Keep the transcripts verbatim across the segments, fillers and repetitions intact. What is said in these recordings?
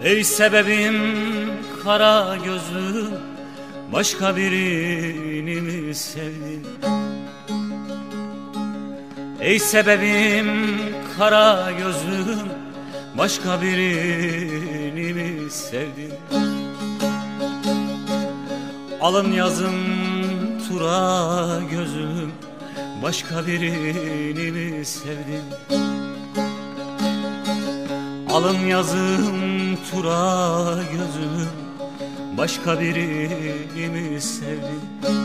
Ey sebebim kara gözlüm, başka birini mi sevdin? Ey sebebim kara gözlüm, başka birini mi sevdin? Alın yazın tura gözlüm, başka birini mi sevdin? Alın yazın tura gözüm, başka birini mi sevdin?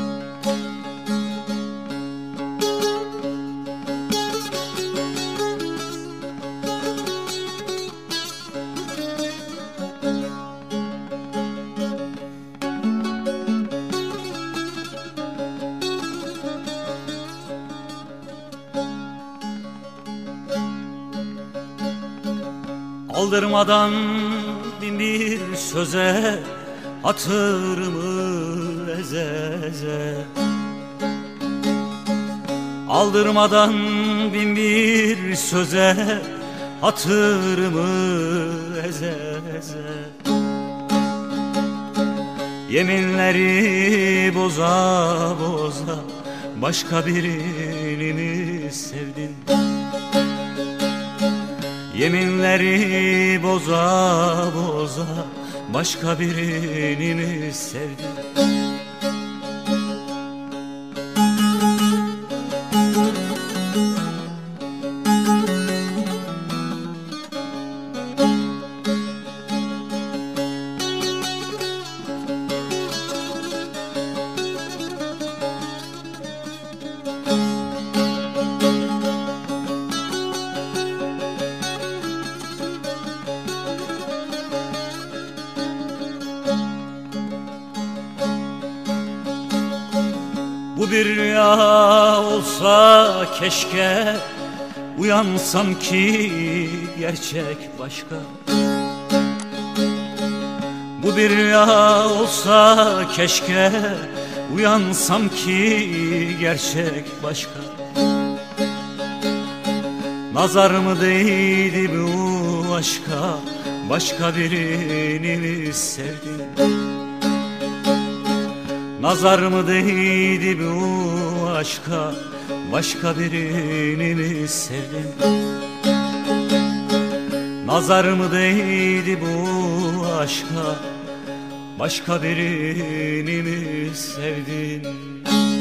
Aldırmadan bin bir söze, hatırımı eze eze. Aldırmadan bin bir söze, hatırımı eze eze. Yeminleri boza boza, başka birini mi sevdin? Yeminleri boza boza, başka birini mi sevdin? Bu bir rüya olsa keşke, uyansam ki gerçek başka. Bu bir rüya olsa keşke, uyansam ki gerçek başka. Nazar mı değdi bu aşka, başka birini mi sevdin? Nazar mı değdi bu aşka, başka birini mi sevdin? Nazar mı değdi bu aşka, başka birini mi sevdin?